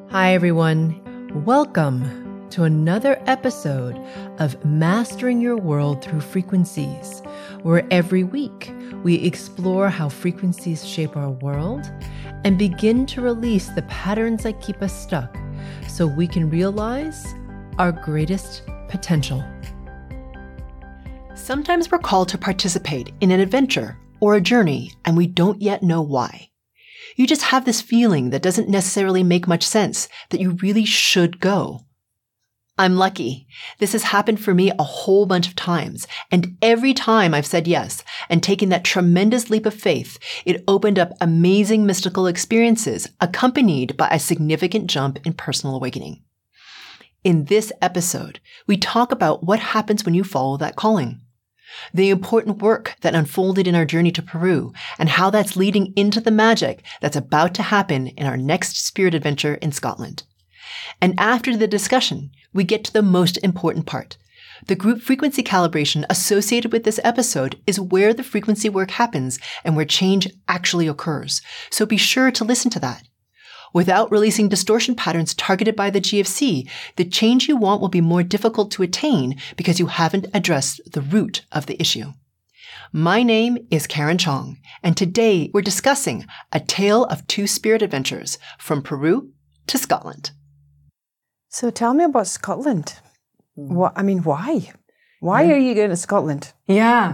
Hi, everyone. Welcome to another episode of Mastering Your World Through Frequencies, where every week we explore how frequencies shape our world and begin to release the patterns that keep us stuck so we can realize our greatest potential. Sometimes we're called to participate in an adventure or a journey, and we don't yet know why. You just have this feeling that doesn't necessarily make much sense, that you really should go. I'm lucky. This has happened for me a whole bunch of times, and every time I've said yes and taken that tremendous leap of faith, it opened up amazing mystical experiences accompanied by a significant jump in personal awakening. In this episode, we talk about what happens when you follow that calling, the important work that unfolded in our journey to Peru, and how that's leading into the magic that's about to happen in our next spirit adventure in Scotland. And after the discussion, we get to the most important part. The group frequency calibration associated with this episode is where the frequency work happens and where change actually occurs. So be sure to listen to that. Without releasing distortion patterns targeted by the GFC, the change you want will be more difficult to attain because you haven't addressed the root of the issue. My name is Karen Chong, and today we're discussing a tale of two spirit adventures from Peru to Scotland. So tell me about Scotland. Why? Why are you going to Scotland? Yeah.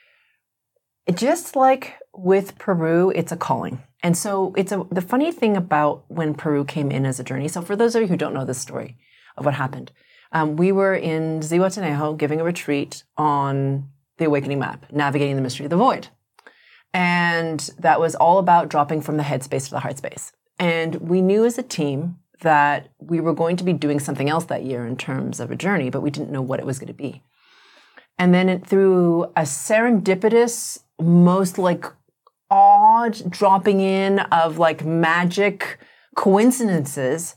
Just like with Peru, it's a calling. And so the funny thing about when Peru came in as a journey. So for those of you who don't know this story of what happened, we were in Zihuatanejo giving a retreat on the Awakening Map, Navigating the Mystery of the Void. And that was all about dropping from the head space to the heart space. And we knew as a team that we were going to be doing something else that year in terms of a journey, but we didn't know what it was going to be. And then through a serendipitous, most odd dropping in of magic coincidences,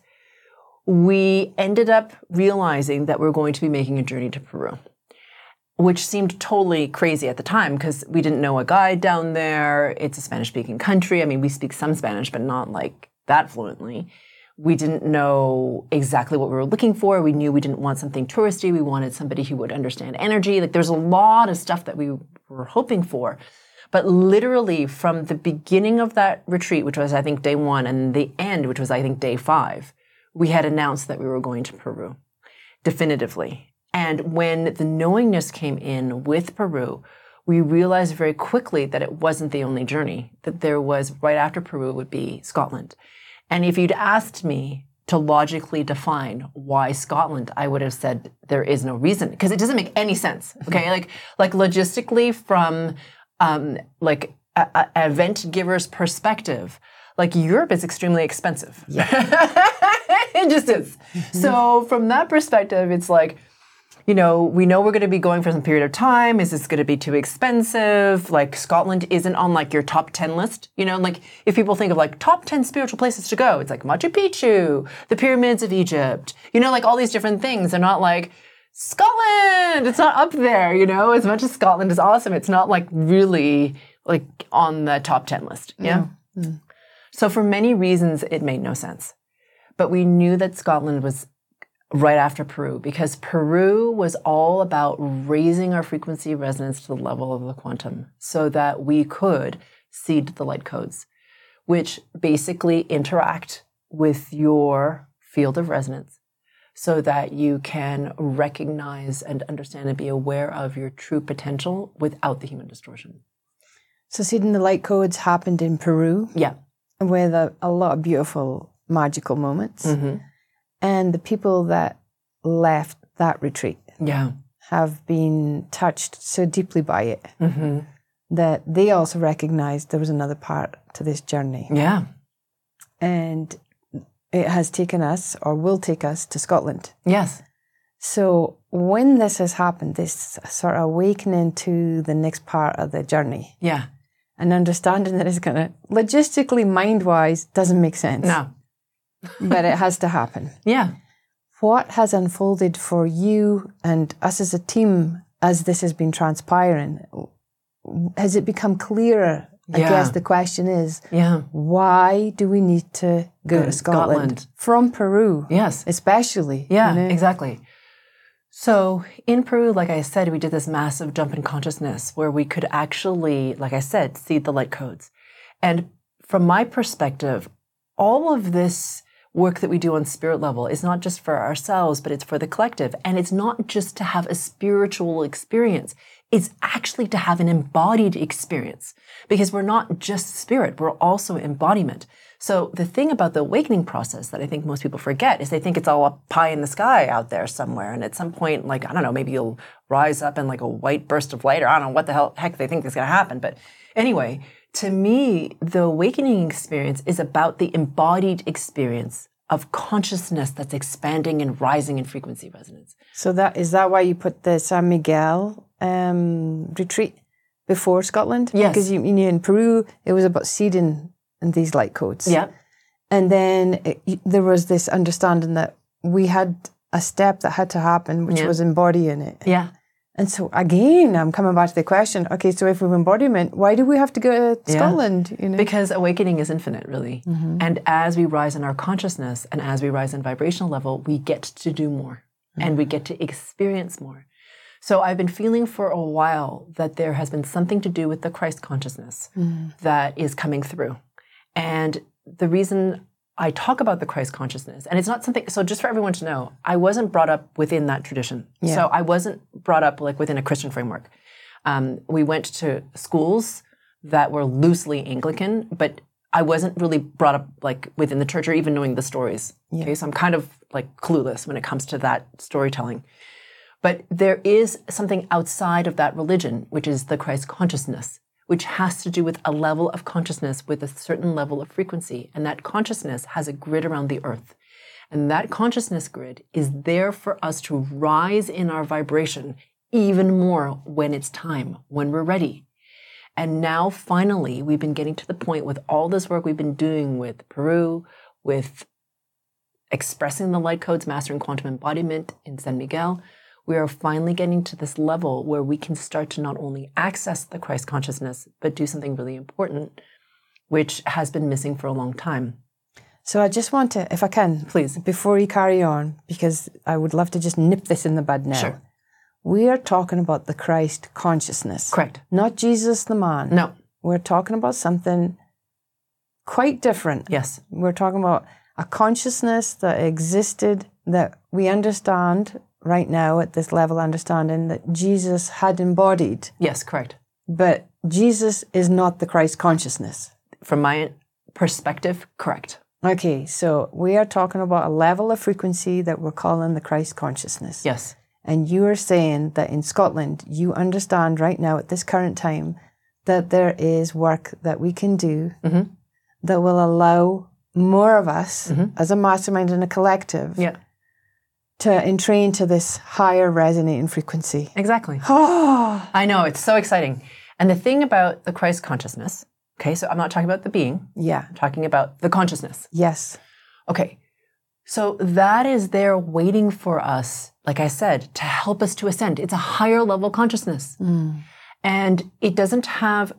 we ended up realizing that we were going to be making a journey to Peru, which seemed totally crazy at the time because we didn't know a guide down there. It's a Spanish-speaking country. I mean, we speak some Spanish, but not that fluently. We didn't know exactly what we were looking for. We knew we didn't want something touristy. We wanted somebody who would understand energy. There's a lot of stuff that we were hoping for. But literally from the beginning of that retreat, which was, I think, day 1, and the end, which was, I think, day 5, we had announced that we were going to Peru, definitively. And when the knowingness came in with Peru, we realized very quickly that it wasn't the only journey, that there was, right after Peru would be Scotland. And if you'd asked me to logically define why Scotland, I would have said there is no reason, because it doesn't make any sense, okay? like logistically from an event giver's perspective, Europe is extremely expensive. Yeah. It just is. So from that perspective, it's we know we're going to be going for some period of time. Is this going to be too expensive? Scotland isn't on your top 10 list. If people think of top 10 spiritual places to go, it's Machu Picchu, the pyramids of Egypt, all these different things. They're not Scotland, it's not up there, as much as Scotland is awesome, it's not really on the top 10 list. Yeah. Mm-hmm. So for many reasons, it made no sense. But we knew that Scotland was right after Peru because Peru was all about raising our frequency resonance to the level of the quantum so that we could seed the light codes, which basically interact with your field of resonance, so that you can recognize and understand and be aware of your true potential without the human distortion. So seeding the light codes happened in Peru. Yeah. With a lot of beautiful, magical moments. Mm-hmm. And the people that left that retreat have been touched so deeply by it that they also recognized there was another part to this journey. Yeah. And it has taken us, or will take us, to Scotland. Yes. So when this has happened, this sort of awakening to the next part of the journey. Yeah. And understanding that it's going to, logistically, mind-wise, doesn't make sense. No. But it has to happen. Yeah. What has unfolded for you and us as a team as this has been transpiring? Has it become clearer I guess the question is, why do we need to go to Scotland from Peru? Yes. Especially. Yeah, exactly. So in Peru, like I said, we did this massive jump in consciousness where we could actually, like I said, see the light codes. And from my perspective, all of this work that we do on spirit level is not just for ourselves, but it's for the collective. And it's not just to have a spiritual experience. It's actually to have an embodied experience, because we're not just spirit, we're also embodiment. So the thing about the awakening process that I think most people forget is they think it's all up high in the sky out there somewhere. And at some point, like, I don't know, maybe you'll rise up in like a white burst of light, or I don't know what the heck they think is going to happen. But anyway, to me, the awakening experience is about the embodied experience of consciousness that's expanding and rising in frequency resonance. So is that why you put the San Miguel retreat before Scotland? Yes. Because in Peru, it was about seeding these light codes. Yeah. And then there was this understanding that we had a step that had to happen, which was embodying it. Yeah. And so again, I'm coming back to the question, okay, so if we're embodiment, why do we have to go to Scotland? Because awakening is infinite, really. Mm-hmm. And as we rise in our consciousness and as we rise in vibrational level, we get to do more and we get to experience more. So I've been feeling for a while that there has been something to do with the Christ consciousness that is coming through. And the reason I talk about the Christ consciousness, and it's not something, so just for everyone to know, I wasn't brought up within that tradition. Yeah. So I wasn't brought up like within a Christian framework. We went to schools that were loosely Anglican, but I wasn't really brought up like within the church or even knowing the stories. Yeah. Okay, so I'm kind of like clueless when it comes to that storytelling. But there is something outside of that religion, which is the Christ consciousness, which has to do with a level of consciousness with a certain level of frequency. And that consciousness has a grid around the earth. And that consciousness grid is there for us to rise in our vibration even more when it's time, when we're ready. And now, finally, we've been getting to the point with all this work we've been doing with Peru, with expressing the light codes, mastering quantum embodiment in San Miguel. We are finally getting to this level where we can start to not only access the Christ consciousness, but do something really important, which has been missing for a long time. So I just want to, if I can, please, before you carry on, because I would love to just nip this in the bud now. Sure. We are talking about the Christ consciousness. Correct. Not Jesus the man. No. We're talking about something quite different. Yes. We're talking about a consciousness that existed, that we understand right now at this level understanding that Jesus had embodied. Yes, correct. But Jesus is not the Christ consciousness. From my perspective, correct. Okay, so we are talking about a level of frequency that we're calling the Christ consciousness. Yes. And you are saying that in Scotland, you understand right now at this current time that there is work that we can do that will allow more of us as a mastermind and a collective to entrain to this higher resonating frequency. Exactly. I know, it's so exciting. And the thing about the Christ consciousness, okay, so I'm not talking about the being. Yeah. I'm talking about the consciousness. Yes. Okay, so that is there waiting for us, like I said, to help us to ascend. It's a higher level consciousness. And it doesn't have,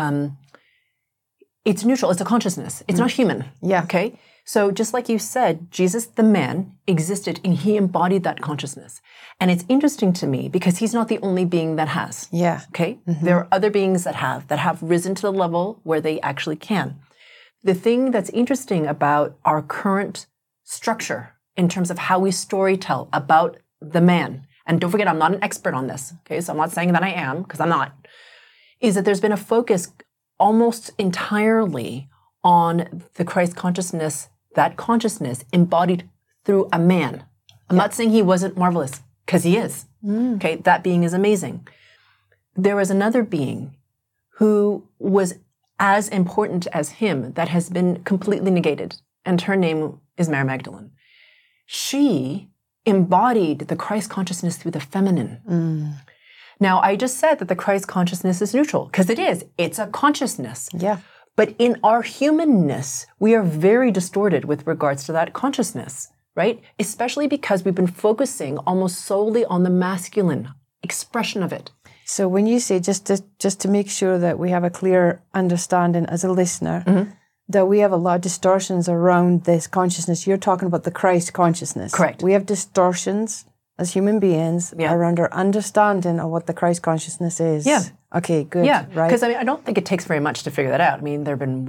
it's neutral, it's a consciousness. It's not human. Yeah. Okay? So just like you said, Jesus, the man, existed and he embodied that consciousness. And it's interesting to me because he's not the only being that has. Yeah. Okay? There are other beings that have risen to the level where they actually can. The thing that's interesting about our current structure in terms of how we storytell about the man, and don't forget, I'm not an expert on this, okay? So I'm not saying that I am, because I'm not, is that there's been a focus almost entirely on the Christ consciousness, that consciousness embodied through a man. I'm not saying he wasn't marvelous, because he is. Okay, that being is amazing. There was another being who was as important as him that has been completely negated, and her name is Mary Magdalene. She embodied the Christ consciousness through the feminine. Now, I just said that the Christ consciousness is neutral, because it is. It's a consciousness. Yeah. But in our humanness, we are very distorted with regards to that consciousness, right? Especially because we've been focusing almost solely on the masculine expression of it. So when you say, just to make sure that we have a clear understanding as a listener, that we have a lot of distortions around this consciousness, you're talking about the Christ consciousness. Correct. We have distortions as human beings around our understanding of what the Christ consciousness is. Yeah. Okay, good. Yeah, right. because I don't think it takes very much to figure that out. I mean, there have been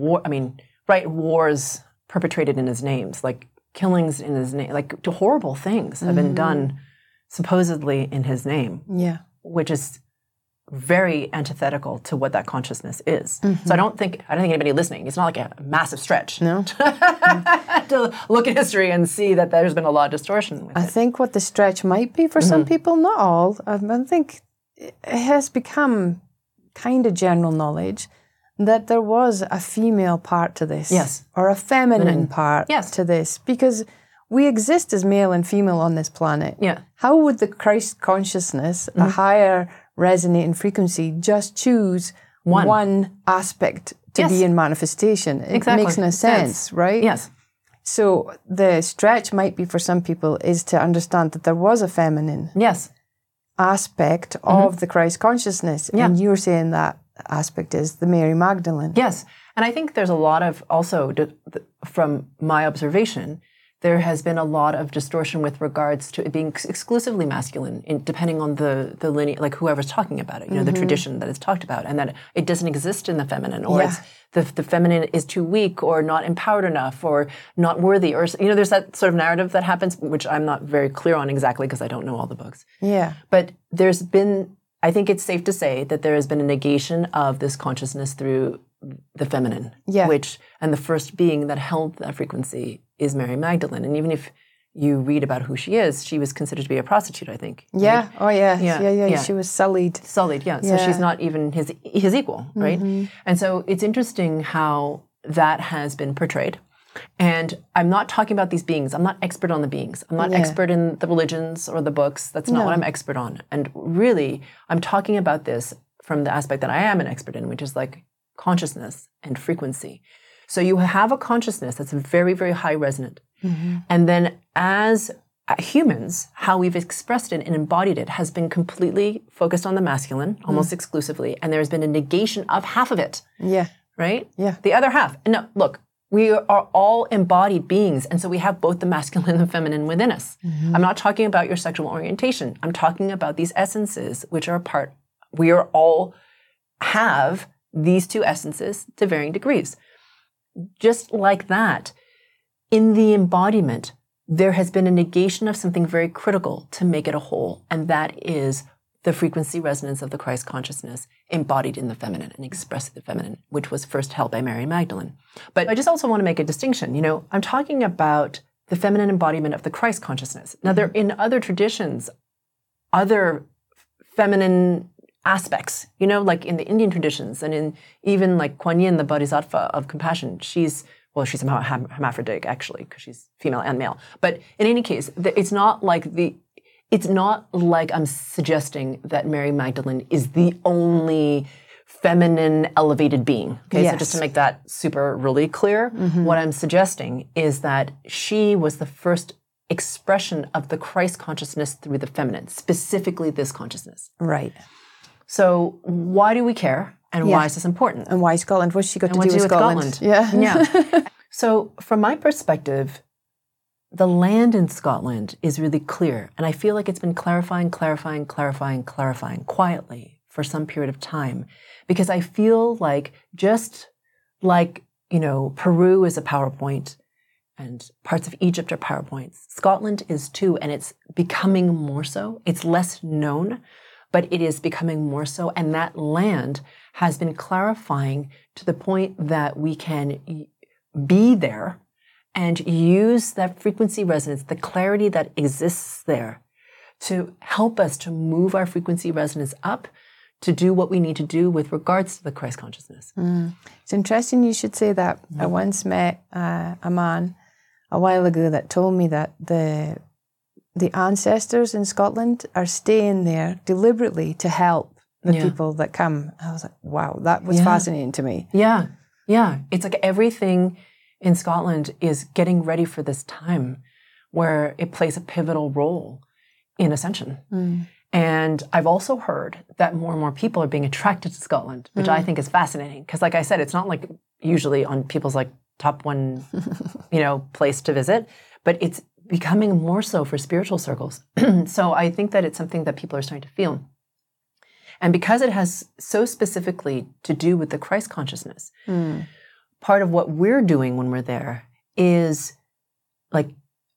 wars perpetrated in his names, like killings in his name, like horrible things have been done supposedly in his name. Yeah. Which is very antithetical to what that consciousness is. So I don't think anybody listening, it's not like a massive stretch to look at history and see that there's been a lot of distortion with it. I think what the stretch might be for some people, not all, I think it has become kind of general knowledge that there was a female part to this. Yes. Or a feminine part to this. Because we exist as male and female on this planet. Yeah. How would the Christ consciousness, a higher resonating frequency, just choose one aspect to be in manifestation? It makes no sense, right? Yes. So the stretch might be for some people is to understand that there was a feminine aspect of the Christ consciousness. Yeah. And you're saying that aspect is the Mary Magdalene. Yes. And I think there's a lot of, also from my observation, there has been a lot of distortion with regards to it being exclusively masculine, depending on the lineage, like whoever's talking about it, the tradition that it's talked about, and that it doesn't exist in the feminine, or it's the feminine is too weak, or not empowered enough, or not worthy, or there's that sort of narrative that happens, which I'm not very clear on exactly because I don't know all the books. Yeah. But there's been, I think it's safe to say that there has been a negation of this consciousness through the feminine, and the first being that held that frequency is Mary Magdalene. And even if you read about who she is, she was considered to be a prostitute, I think. Yeah. Right? Oh, yeah. She was sullied. So she's not even his equal, right? And so it's interesting how that has been portrayed. And I'm not talking about these beings. I'm not expert on the beings. I'm not expert in the religions or the books. That's not what I'm expert on. And really, I'm talking about this from the aspect that I am an expert in, which is like consciousness and frequency. So you have a consciousness that's very, very high resonant. And then as humans, how we've expressed it and embodied it has been completely focused on the masculine, almost exclusively. And there's been a negation of half of it. Yeah. Right? Yeah. The other half. And no, look, we are all embodied beings. And so we have both the masculine and the feminine within us. I'm not talking about your sexual orientation. I'm talking about these essences, which are we are all have these two essences to varying degrees. Just like that, in the embodiment, there has been a negation of something very critical to make it a whole, and that is the frequency resonance of the Christ consciousness embodied in the feminine and expressed in the feminine, which was first held by Mary Magdalene. But I just also want to make a distinction. I'm talking about the feminine embodiment of the Christ consciousness. Now, there in other traditions, other feminine aspects, like in the Indian traditions and in even like Kuan Yin, the Bodhisattva of compassion, she's a hermaphroditic actually, because she's female and male. But in any case, it's not like I'm suggesting that Mary Magdalene is the only feminine elevated being. Okay, so just to make that super really clear, what I'm suggesting is that she was the first expression of the Christ consciousness through the feminine, specifically this consciousness. Right. So why do we care? And why is this important? And why Scotland? What's she got to do with Scotland? Yeah. So from my perspective, the land in Scotland is really clear. And I feel like it's been clarifying quietly for some period of time. Because I feel like just like, Peru is a PowerPoint and parts of Egypt are PowerPoints, Scotland is too, and it's becoming more so. It's less known, but it is becoming more so. And that land has been clarifying to the point that we can be there and use that frequency resonance, the clarity that exists there, to help us to move our frequency resonance up to do what we need to do with regards to the Christ consciousness. It's interesting you should say that. I once met a man a while ago that told me that the ancestors in Scotland are staying there deliberately to help the people that come. I was like, wow, that was fascinating to me. Yeah. It's like everything in Scotland is getting ready for this time where it plays a pivotal role in ascension. And I've also heard that more and more people are being attracted to Scotland, which I think is fascinating. Because like I said, it's not like usually on people's like top one, place to visit, but it's becoming more so for spiritual circles. So I think that it's something that people are starting to feel. And because it has so specifically to do with the Christ consciousness, part of what we're doing when we're there is like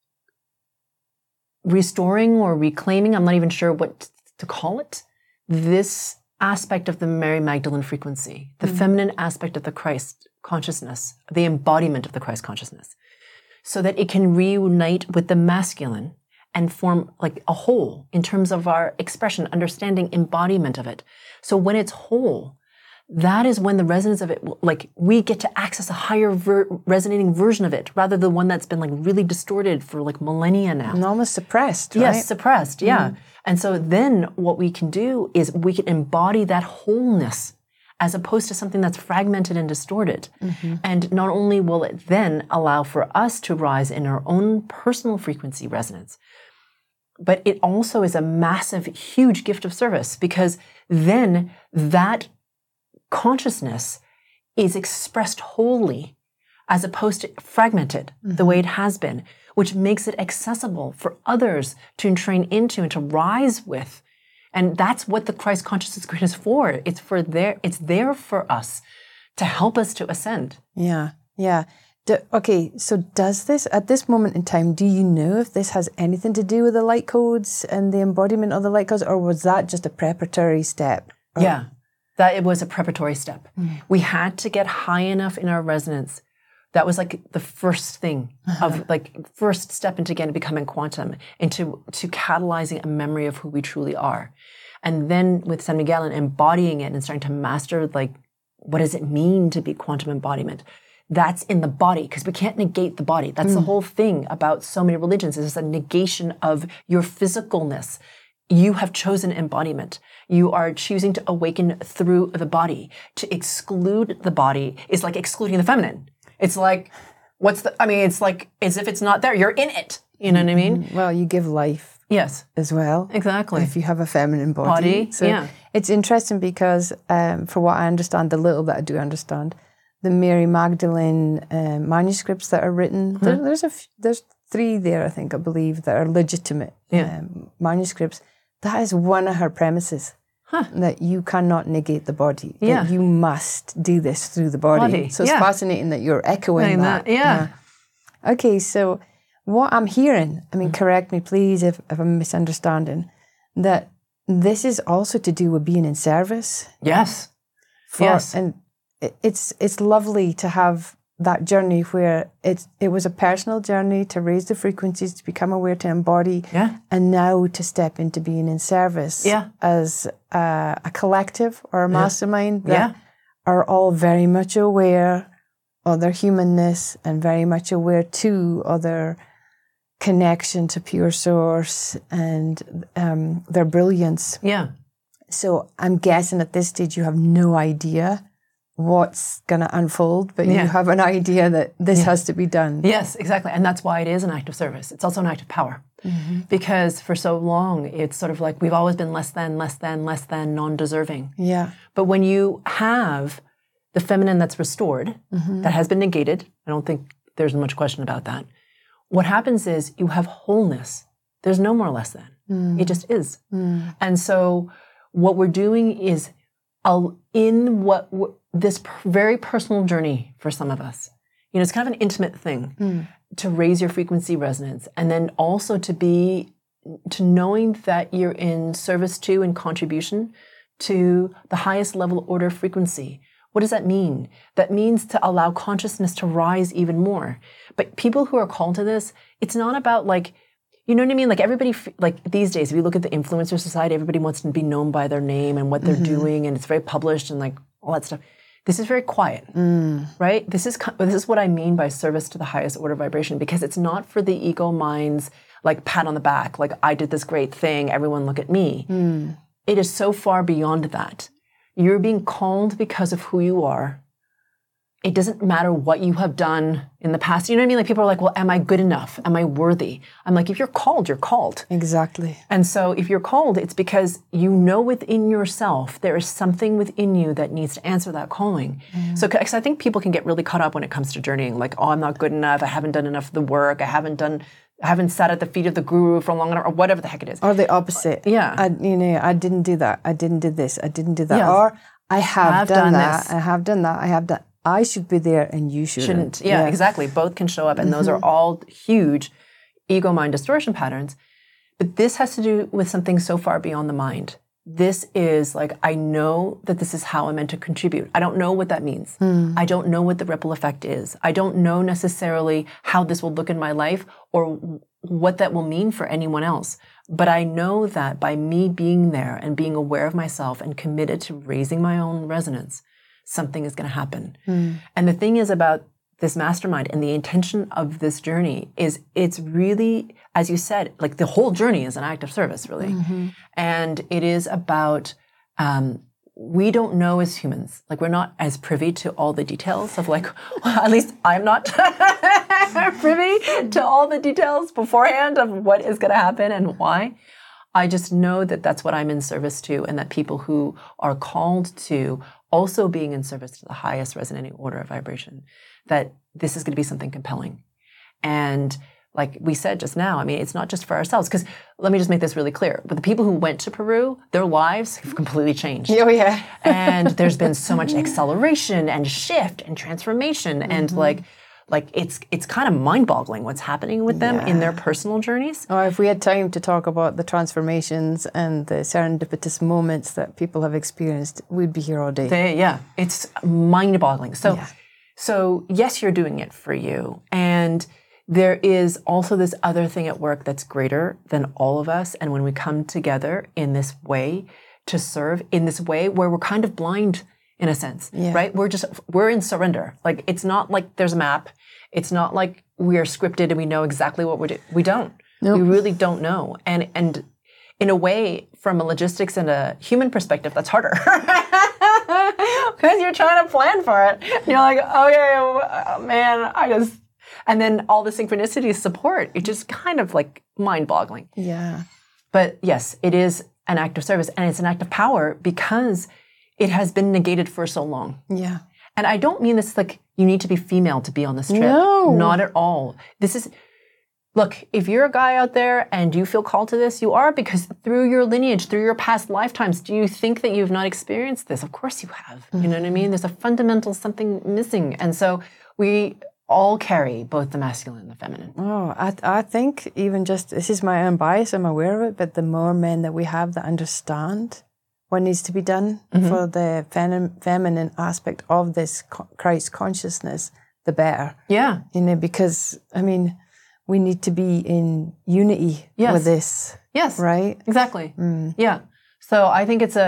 restoring or reclaiming, I'm not even sure what to call it, this aspect of the Mary Magdalene frequency, the feminine aspect of the Christ consciousness, the embodiment of the Christ consciousness, so that it can reunite with the masculine and form like a whole in terms of our expression, understanding, embodiment of it. So when it's whole, that is when the resonance of it, like we get to access a higher resonating version of it, rather than one that's been like really distorted for like millennia now. And almost suppressed, right? Yes, suppressed, yeah. And so then what we can do is we can embody that wholeness as opposed to something that's fragmented and distorted. And not only will it then allow for us to rise in our own personal frequency resonance, but it also is a massive, huge gift of service, because then that consciousness is expressed wholly as opposed to fragmented the way it has been, which makes it accessible for others to entrain into and to rise with. And that's what the Christ consciousness grid is for. It's there for us to help us to ascend. Yeah. Okay, so does this, at this moment in time, do you know if this has anything to do with the light codes and the embodiment of the light codes, or was that just a preparatory step? Yeah, that it was a preparatory step. We had to get high enough in our resonance. That was like the first thing of like first step into again becoming quantum, into catalyzing a memory of who we truly are. And then with San Miguel and embodying it and starting to master like, what does it mean to be quantum embodiment? That's in the body, because we can't negate the body. That's the whole thing about so many religions, is a negation of your physicalness. You have chosen embodiment. You are choosing to awaken through the body. To exclude the body is like excluding the feminine. It's like, it's like as if it's not there. You're in it. You know what I mean? Well, you give life. Yes. As well. Exactly. If you have a feminine body. So it's interesting because, for what I understand, the little that I do understand, the Mary Magdalene manuscripts that are written, there's 3 there, I think, I believe, that are legitimate manuscripts. That is one of her premises. That you cannot negate the body. That you must do this through the body. So it's fascinating that you're echoing that. Okay, so what I'm hearing, I mean, correct me please if I'm misunderstanding, that this is also to do with being in service. Yes. And it's lovely to have that journey where it was a personal journey to raise the frequencies, to become aware, to embody, and now to step into being in service as a collective or a mastermind that are all very much aware of their humanness and very much aware too of their connection to pure source and their brilliance. So I'm guessing at this stage you have no idea what's going to unfold, but you have an idea that this has to be done. Yes, exactly. And that's why it is an act of service. It's also an act of power. Because for so long, it's sort of like we've always been less than, non-deserving. But when you have the feminine that's restored, that has been negated, I don't think there's much question about that. What happens is you have wholeness. There's no more less than. It just is. And so what we're doing is in this very personal journey for some of us, it's kind of an intimate thing to raise your frequency resonance, and then also to knowing that you're in service to and contribution to the highest level order frequency. What does that mean? That means to allow consciousness to rise even more. But people who are called to this, it's not about like, you know what I mean? Like everybody, like these days, if you look at the influencer society, everybody wants to be known by their name and what they're doing, and it's very published and like all that stuff. This is very quiet, right? This is what I mean by service to the highest order vibration, because it's not for the ego mind's like pat on the back, like I did this great thing, everyone look at me. It is so far beyond that. You're being called because of who you are it doesn't matter what you have done in the past. You know what I mean? Like people are like, well, am I good enough? Am I worthy? I'm like, if you're called, you're called. Exactly. And so if you're called, it's because you know within yourself, there is something within you that needs to answer that calling. So cause I think people can get really caught up when it comes to journeying. Like, oh, I'm not good enough. I haven't done enough of the work. I haven't sat at the feet of the guru for long enough, or whatever the heck it is. Or the opposite. Yeah. I didn't do that. I didn't do this. I didn't do that. Yeah. Or I have done that. this. I have done that. I have done. I should be there and you shouldn't. Yeah, exactly. Both can show up, and those are all huge ego mind distortion patterns. But this has to do with something so far beyond the mind. This is like, I know that this is how I'm meant to contribute. I don't know what that means. I don't know what the ripple effect is. I don't know necessarily how this will look in my life or what that will mean for anyone else. But I know that by me being there and being aware of myself and committed to raising my own resonance, something is going to happen. And the thing is about this mastermind and the intention of this journey is it's really, as you said, like the whole journey is an act of service, really. And it is about, we don't know as humans, like we're not as privy to all the details of like, well, at least I'm not privy to all the details beforehand of what is going to happen and why. I just know that that's what I'm in service to, and that people who are called to also being in service to the highest resonating order of vibration, that this is going to be something compelling. And like we said just now, I mean, it's not just for ourselves, because let me just make this really clear. But the people who went to Peru, their lives have completely changed. Oh, yeah. And there's been so much acceleration and shift and transformation. And like it's kind of mind-boggling what's happening with them in their personal journeys. Or if we had time to talk about the transformations and the serendipitous moments that people have experienced, we'd be here all day. It's mind-boggling. So yes, you're doing it for you. And there is also this other thing at work that's greater than all of us. And when we come together in this way to serve, in this way where we're kind of blind in a sense, right? We're in surrender. Like, it's not like there's a map. It's not like we are scripted and we know exactly what we're doing. We don't. Nope. We really don't know. And in a way, from a logistics and a human perspective, that's harder. Because you're trying to plan for it. And you're like, okay, man, and then all the synchronicity support, it's just kind of like mind-boggling. Yeah. But yes, it is an act of service, and it's an act of power because it has been negated for so long. Yeah. And I don't mean this like you need to be female to be on this trip. No. Not at all. Look, if you're a guy out there and you feel called to this, you are, because through your lineage, through your past lifetimes, do you think that you've not experienced this? Of course you have. You know what I mean? There's a fundamental something missing. And so we all carry both the masculine and the feminine. Oh, I think even just, this is my own bias, I'm aware of it, but the more men that we have that understand what needs to be done for the feminine aspect of this Christ consciousness, the better. Yeah. Because, I mean, we need to be in unity with this. Yes. Right? Exactly. Yeah. So I think it's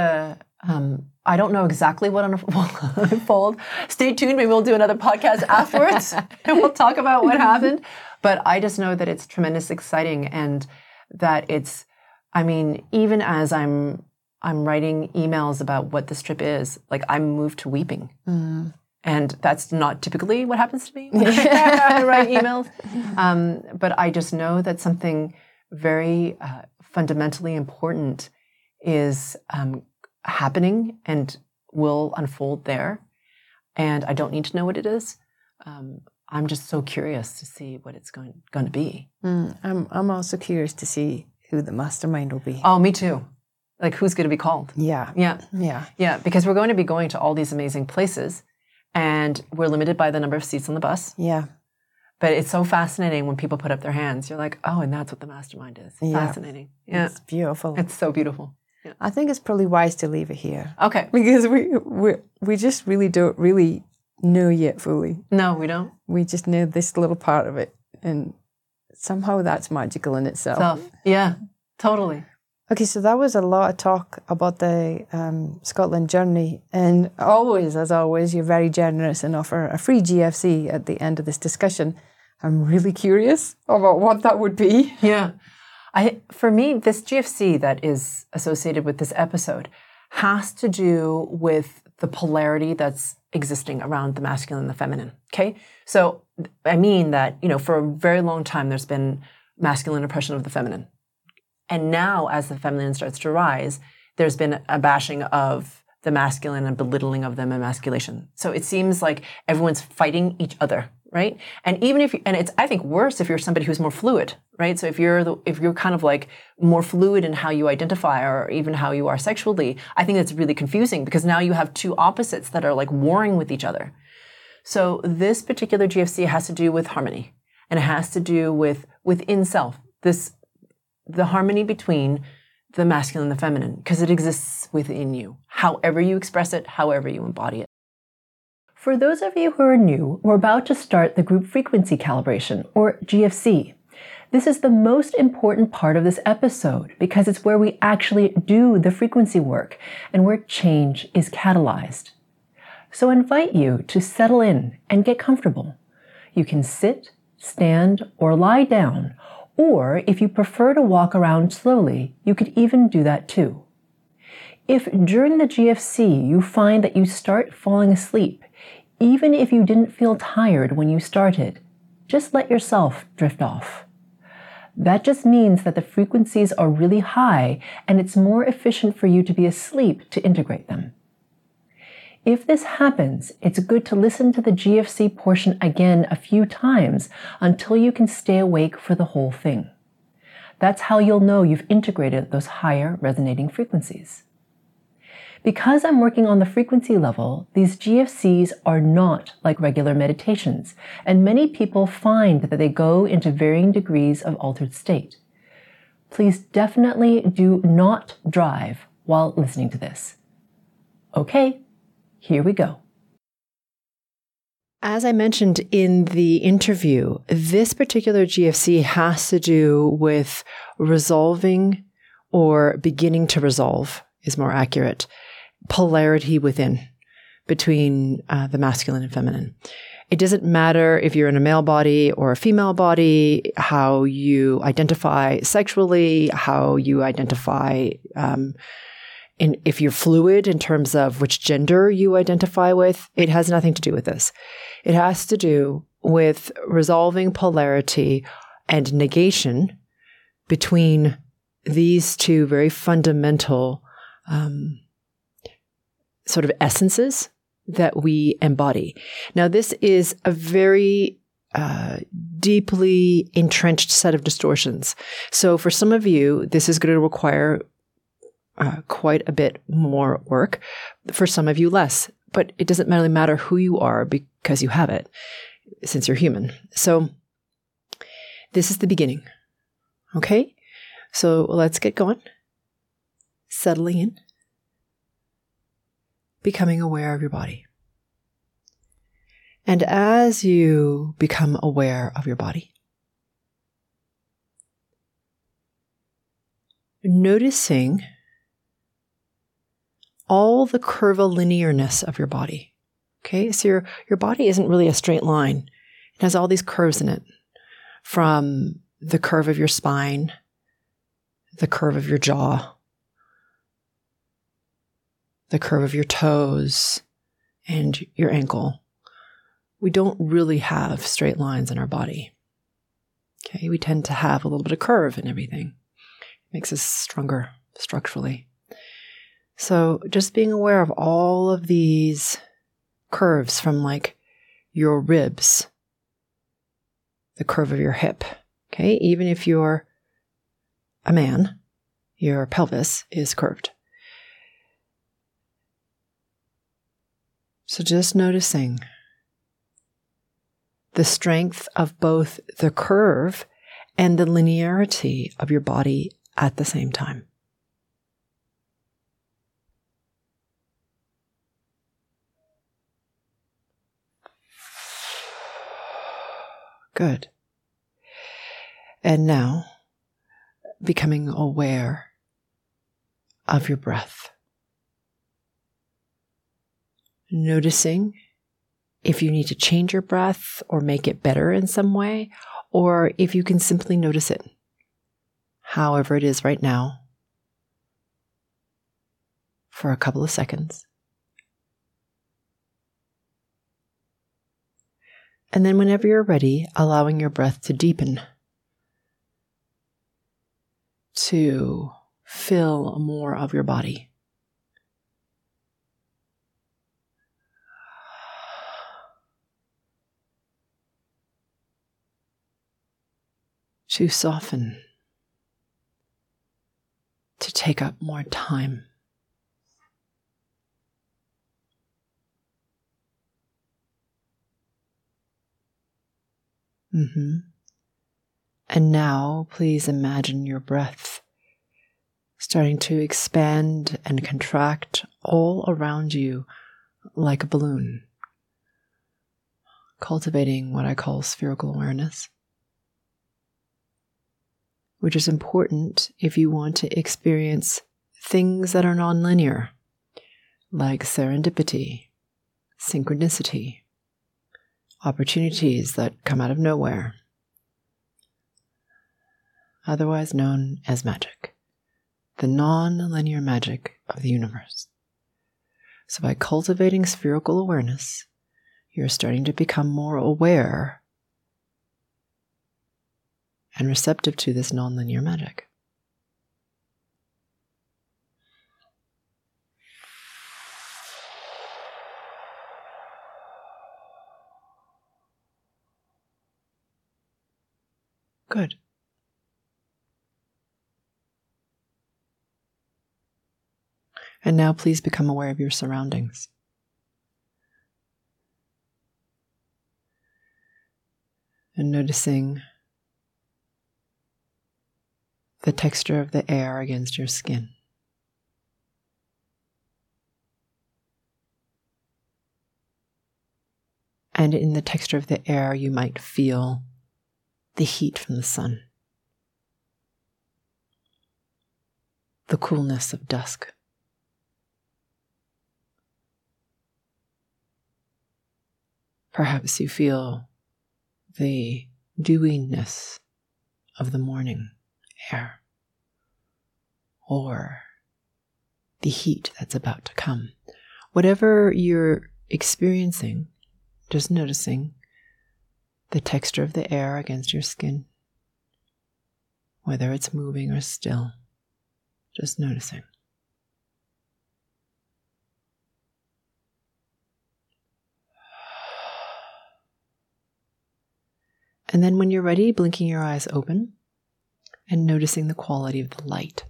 I don't know exactly what will unfold. Stay tuned. Maybe we'll do another podcast afterwards and we'll talk about what happened. But I just know that it's tremendously exciting, and that it's, I mean, even as I'm writing emails about what this trip is, like I'm moved to weeping. And that's not typically what happens to me when I write emails. But I just know that something very fundamentally important is happening and will unfold there. And I don't need to know what it is. I'm just so curious to see what it's going to be. I'm also curious to see who the mastermind will be. Oh, me too. Like, who's going to be called? Yeah. Because we're going to be going to all these amazing places, and we're limited by the number of seats on the bus. Yeah. But it's so fascinating when people put up their hands. You're like, oh, and that's what the mastermind is. Fascinating. Yeah. It's beautiful. It's so beautiful. Yeah. I think it's probably wise to leave it here. Okay. Because we just really don't really know yet fully. No, we don't. We just know this little part of it. And somehow that's magical in itself. Yeah, totally. Okay, so that was a lot of talk about the Scotland journey. And as always, you're very generous and offer a free GFC at the end of this discussion. I'm really curious about what that would be. Yeah. For me, this GFC that is associated with this episode has to do with the polarity that's existing around the masculine and the feminine. Okay. So I mean that, for a very long time, there's been masculine oppression of the feminine. And now as the feminine starts to rise, there's been a bashing of the masculine and belittling of them, emasculation. So it seems like everyone's fighting each other, right? And even if and it's, I think, worse if you're somebody who's more fluid, right? So if you're kind of like more fluid in how you identify or even how you are sexually, I think that's really confusing because now you have two opposites that are like warring with each other. So this particular GFC has to do with harmony, and it has to do with within self, the harmony between the masculine and the feminine, because it exists within you, however you express it, however you embody it. For those of you who are new, we're about to start the group frequency calibration, or GFC. This is the most important part of this episode because it's where we actually do the frequency work and where change is catalyzed. So I invite you to settle in and get comfortable. You can sit, stand, or lie down, or if you prefer to walk around slowly, you could even do that too. If during the GFC you find that you start falling asleep, even if you didn't feel tired when you started, just let yourself drift off. That just means that the frequencies are really high and it's more efficient for you to be asleep to integrate them. If this happens, it's good to listen to the GFC portion again a few times until you can stay awake for the whole thing. That's how you'll know you've integrated those higher resonating frequencies. Because I'm working on the frequency level, these GFCs are not like regular meditations, and many people find that they go into varying degrees of altered state. Please definitely do not drive while listening to this. Okay. Here we go. As I mentioned in the interview, this particular GFC has to do with resolving or beginning to resolve, is more accurate, polarity between the masculine and feminine. It doesn't matter if you're in a male body or a female body, how you identify sexually, how you identify and if you're fluid in terms of which gender you identify with, it has nothing to do with this. It has to do with resolving polarity and negation between these two very fundamental sort of essences that we embody. Now, this is a very deeply entrenched set of distortions. So for some of you, this is going to require quite a bit more work. For some of you, less. But it doesn't really matter who you are because you have it, since you're human. So this is the beginning. Okay? So let's get going. Settling in. Becoming aware of your body. And as you become aware of your body, noticing all the curvilinearness of your body. Okay, so your body isn't really a straight line. It has all these curves in it, from the curve of your spine, the curve of your jaw, the curve of your toes, and your ankle. We don't really have straight lines in our body. Okay, we tend to have a little bit of curve in everything. It makes us stronger structurally. So just being aware of all of these curves from like your ribs, the curve of your hip. Okay, even if you're a man, your pelvis is curved. So just noticing the strength of both the curve and the linearity of your body at the same time. Good. And now, becoming aware of your breath. Noticing if you need to change your breath or make it better in some way, or if you can simply notice it, however it is right now, for a couple of seconds. And then whenever you're ready, allowing your breath to deepen, to fill more of your body. To soften, to take up more time. And now, please imagine your breath starting to expand and contract all around you like a balloon, cultivating what I call spherical awareness, which is important if you want to experience things that are nonlinear, like serendipity, synchronicity, opportunities that come out of nowhere, otherwise known as magic, the non-linear magic of the universe. So by cultivating spherical awareness, you're starting to become more aware and receptive to this non-linear magic. Good. And now please become aware of your surroundings. And noticing the texture of the air against your skin. And in the texture of the air, you might feel the heat from the sun, the coolness of dusk. Perhaps you feel the dewiness of the morning air, or the heat that's about to come. Whatever you're experiencing, just noticing the texture of the air against your skin, whether it's moving or still, just noticing. And then when you're ready, blinking your eyes open and noticing the quality of the light.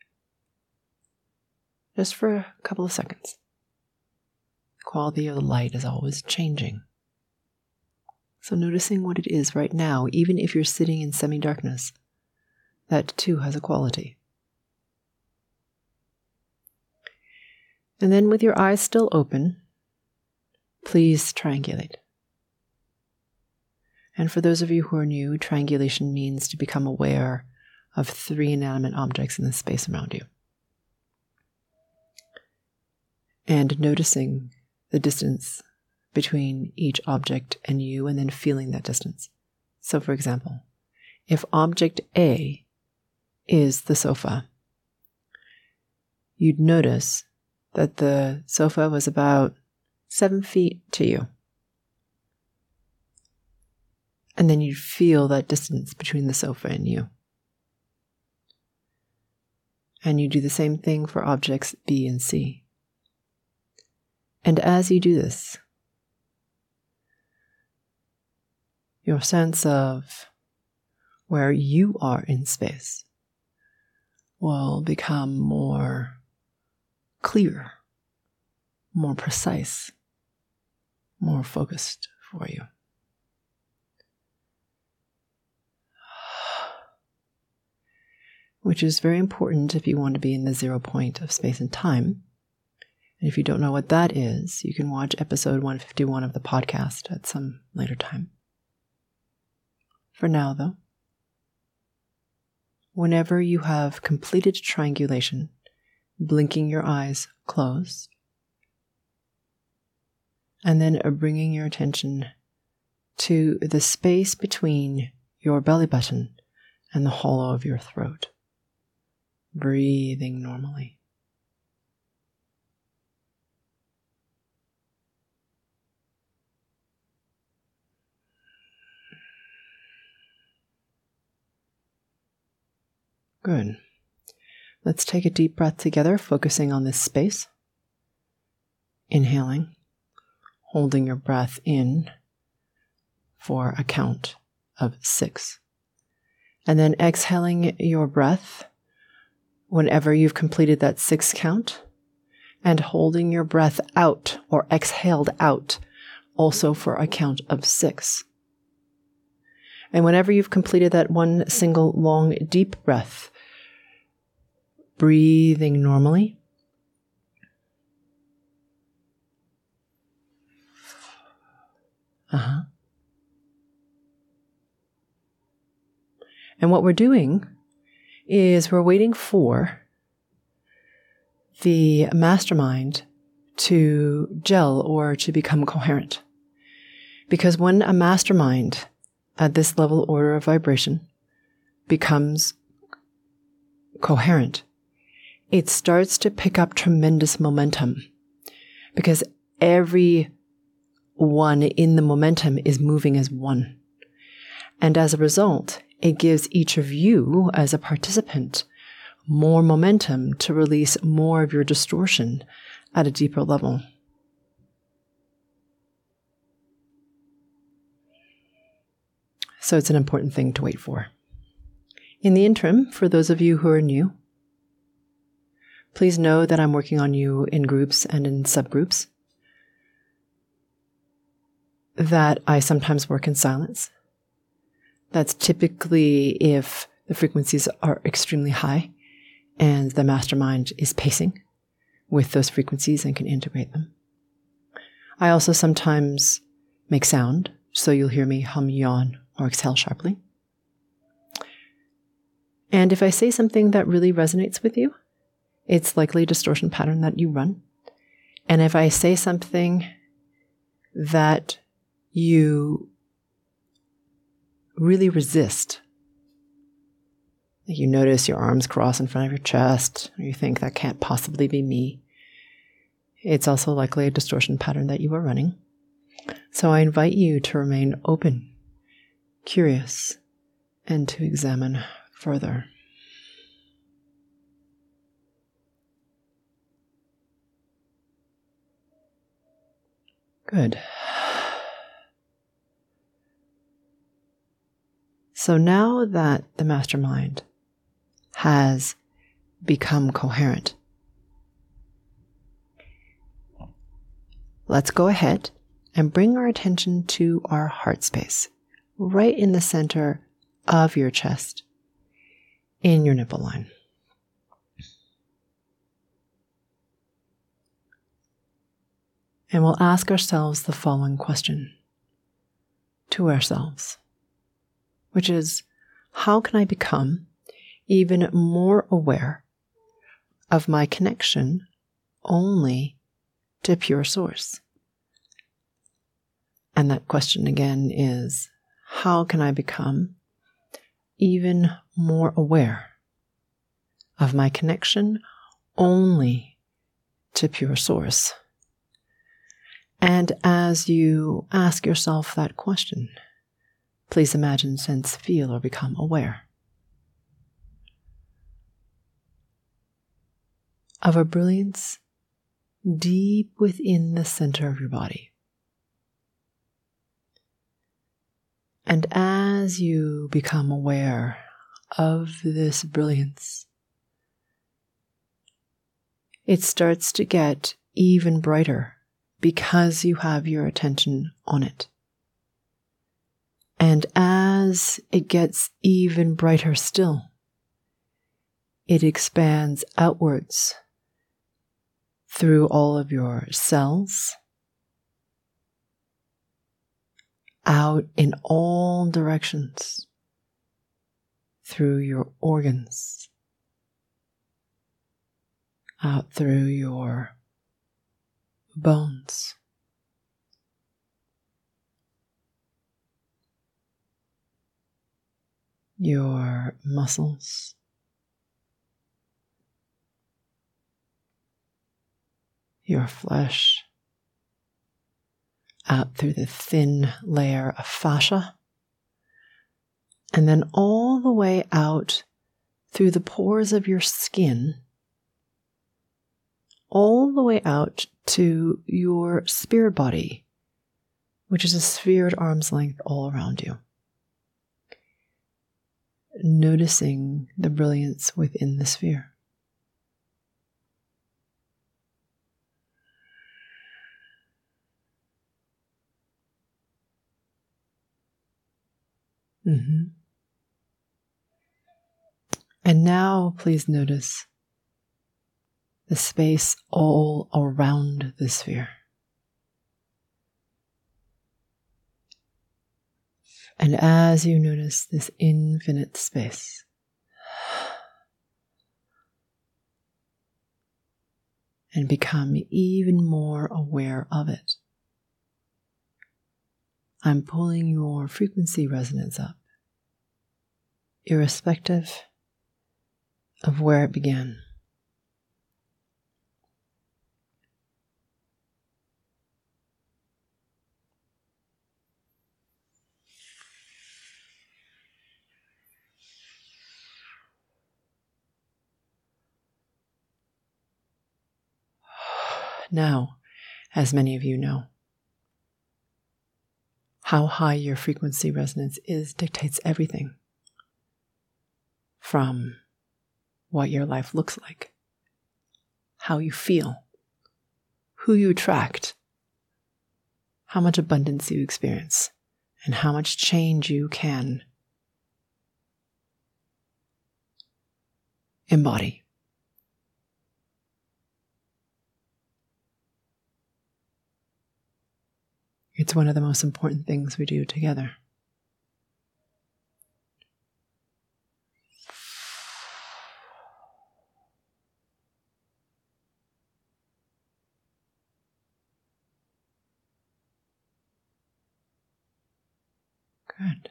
Just for a couple of seconds. The quality of the light is always changing. So noticing what it is right now, even if you're sitting in semi-darkness, that too has a quality. And then with your eyes still open, please triangulate. And for those of you who are new, triangulation means to become aware of 3 inanimate objects in the space around you. And noticing the distance between each object and you, and then feeling that distance. So for example, if object A is the sofa, you'd notice that the sofa was about 7 feet to you. And then you'd feel that distance between the sofa and you. And you do the same thing for objects B and C. And as you do this, your sense of where you are in space will become more clear, more precise, more focused for you. Which is very important if you want to be in the 0 point of space and time. And if you don't know what that is, you can watch episode 151 of the podcast at some later time. For now, though, whenever you have completed triangulation, blinking your eyes closed, and then bringing your attention to the space between your belly button and the hollow of your throat. Breathing normally. Good. Let's take a deep breath together, focusing on this space. Inhaling, holding your breath in for a count of 6. And then exhaling your breath whenever you've completed that 6 count, and holding your breath out or exhaled out also for a count of 6. And whenever you've completed that one single long deep breath, breathing normally, And what we're doing is we're waiting for the mastermind to gel or to become coherent. Because when a mastermind at this level order of vibration becomes coherent, it starts to pick up tremendous momentum, because every one in the momentum is moving as one. And as a result, it gives each of you as a participant more momentum to release more of your distortion at a deeper level. So it's an important thing to wait for. In the interim, for those of you who are new, please know that I'm working on you in groups and in subgroups, that I sometimes work in silence. That's typically if the frequencies are extremely high and the mastermind is pacing with those frequencies and can integrate them. I also sometimes make sound, so you'll hear me hum, yawn, or exhale sharply. And if I say something that really resonates with you, it's likely a distortion pattern that you run. And if I say something that you really resist, you notice your arms cross in front of your chest, or you think that can't possibly be me, it's also likely a distortion pattern that you are running. So I invite you to remain open, curious, and to examine further. Good. So now that the mastermind has become coherent, let's go ahead and bring our attention to our heart space, right in the center of your chest, in your nipple line. And we'll ask ourselves the following question to ourselves, which is, how can I become even more aware of my connection only to pure source? And that question again is, how can I become even more aware of my connection only to pure source? And as you ask yourself that question, please imagine, sense, feel, or become aware of a brilliance deep within the center of your body. And as you become aware of this brilliance, it starts to get even brighter because you have your attention on it. And as it gets even brighter still, it expands outwards through all of your cells, out in all directions, through your organs, out through your bones, your muscles, your flesh, out through the thin layer of fascia, and then all the way out through the pores of your skin, all the way out to your spirit body, which is a sphere at arm's length all around you. Noticing the brilliance within the sphere. And now please notice the space all around the sphere. And as you notice this infinite space, and become even more aware of it, I'm pulling your frequency resonance up, irrespective of where it began. Now, as many of you know, how high your frequency resonance is dictates everything from what your life looks like, how you feel, who you attract, how much abundance you experience, and how much change you can embody. It's one of the most important things we do together. Good.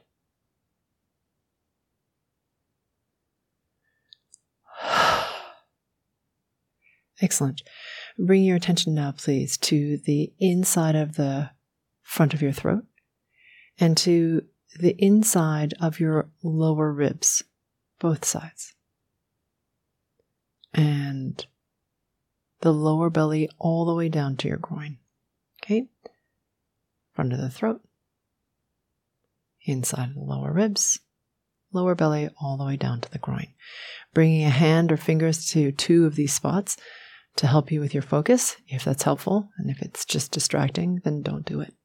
Excellent. Bring your attention now, please, to the inside of the front of your throat and to the inside of your lower ribs, both sides. And the lower belly all the way down to your groin. Okay? Front of the throat, inside of the lower ribs, lower belly all the way down to the groin. Bringing a hand or fingers to two of these spots to help you with your focus, if that's helpful. And if it's just distracting, then don't do it.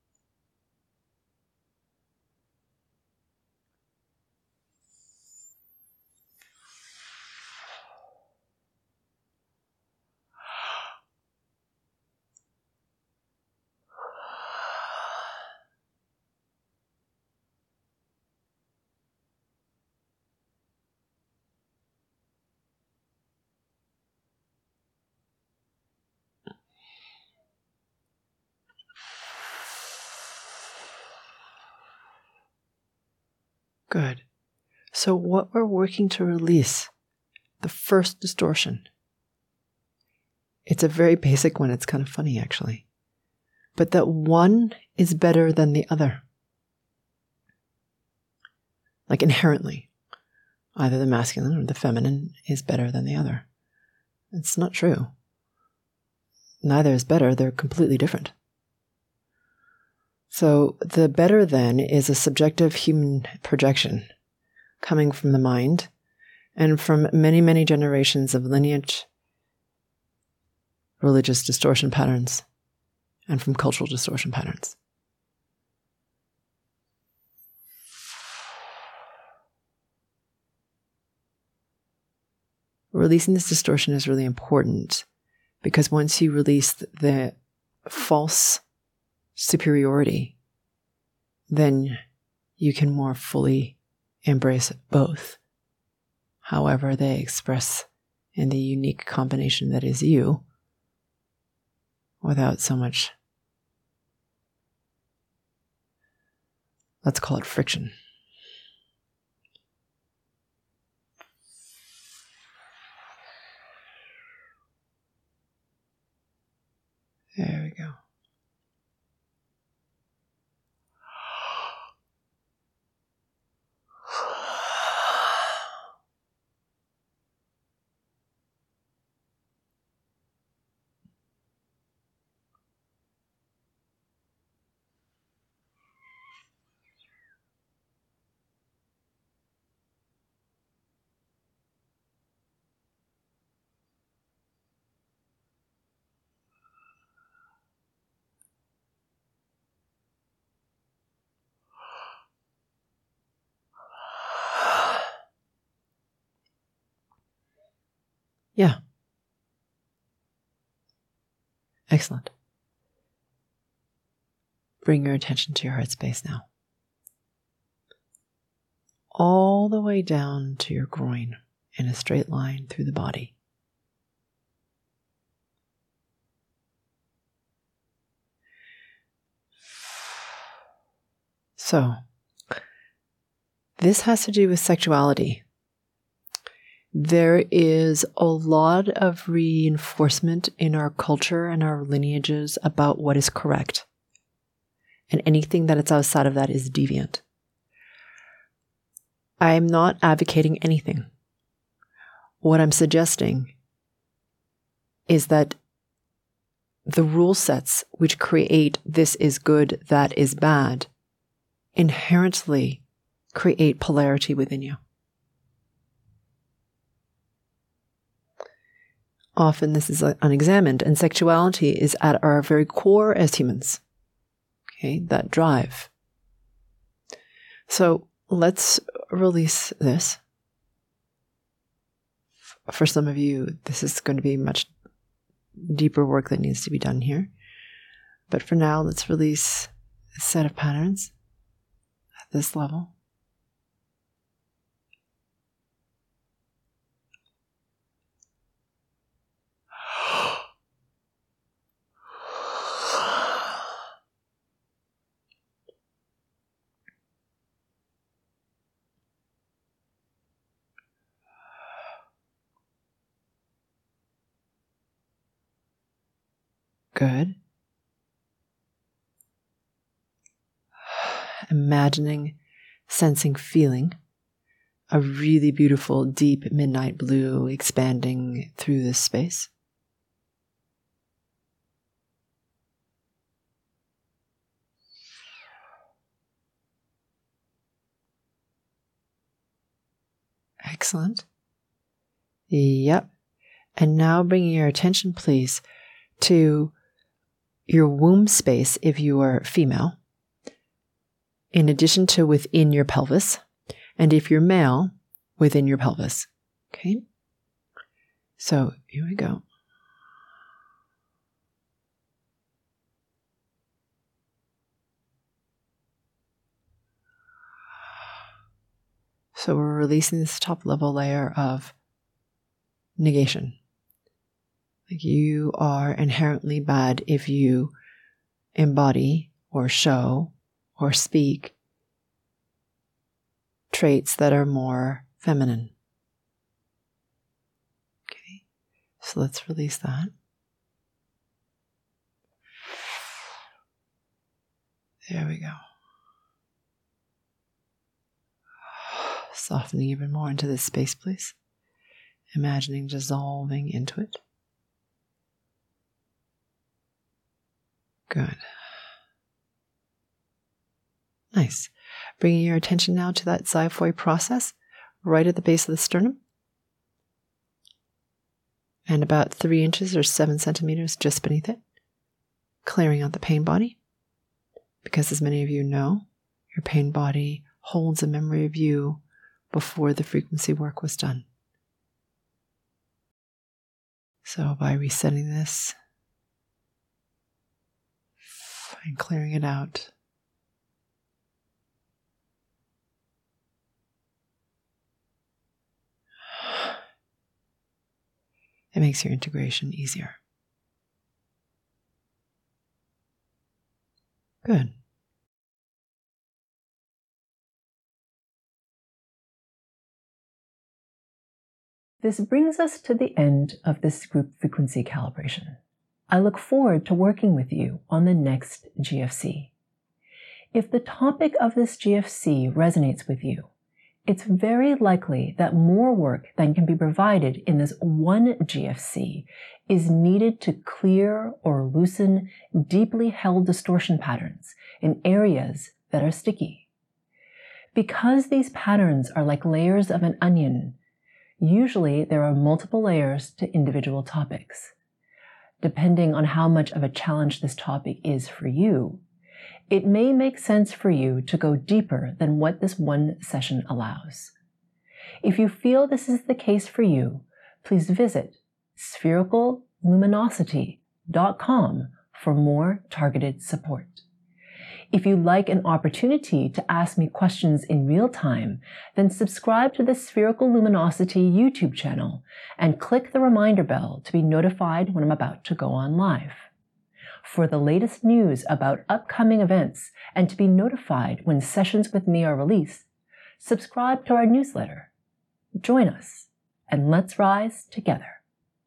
Good. So what we're working to release, the first distortion. It's a very basic one. It's kind of funny, actually. But that one is better than the other. Like inherently. Either the masculine or the feminine is better than the other. It's not true. Neither is better. They're completely different. So the better than is a subjective human projection coming from the mind and from many, many generations of lineage, religious distortion patterns, and from cultural distortion patterns. Releasing this distortion is really important because once you release the false superiority, then you can more fully embrace both, however they express in the unique combination that is you, without so much, let's call it friction. There we go. Excellent. Bring your attention to your heart space now. All the way down to your groin in a straight line through the body. So, this has to do with sexuality. There is a lot of reinforcement in our culture and our lineages about what is correct. And anything that is outside of that is deviant. I'm not advocating anything. What I'm suggesting is that the rule sets which create this is good, that is bad, inherently create polarity within you. Often this is unexamined, and sexuality is at our very core as humans. Okay, that drive. So let's release this. For some of you, this is going to be much deeper work that needs to be done here. But for now, let's release a set of patterns at this level. Good. Imagining, sensing, feeling a really beautiful, deep midnight blue expanding through this space. Excellent. Yep. And now bringing your attention, please, to your womb space if you are female, in addition to within your pelvis, and if you're male, within your pelvis. Okay? So here we go. So we're releasing this top level layer of negation. Like you are inherently bad if you embody or show or speak traits that are more feminine. Okay, so let's release that. There we go. Softening even more into this space, please. Imagining dissolving into it. Good. Nice. Bringing your attention now to that xiphoid process right at the base of the sternum. And about 3 inches or 7 centimeters just beneath it. Clearing out the pain body. Because as many of you know, your pain body holds a memory of you before the frequency work was done. So by resetting this and clearing it out, it makes your integration easier. Good. This brings us to the end of this group frequency calibration. I look forward to working with you on the next GFC. If the topic of this GFC resonates with you, it's very likely that more work than can be provided in this one GFC is needed to clear or loosen deeply held distortion patterns in areas that are sticky. Because these patterns are like layers of an onion, usually there are multiple layers to individual topics. Depending on how much of a challenge this topic is for you, it may make sense for you to go deeper than what this one session allows. If you feel this is the case for you, please visit sphericalluminosity.com sphericalluminosity.com for more targeted support. If you'd like an opportunity to ask me questions in real time, then subscribe to the Spherical Luminosity YouTube channel and click the reminder bell to be notified when I'm about to go on live. For the latest news about upcoming events and to be notified when sessions with me are released, subscribe to our newsletter. Join us and let's rise together.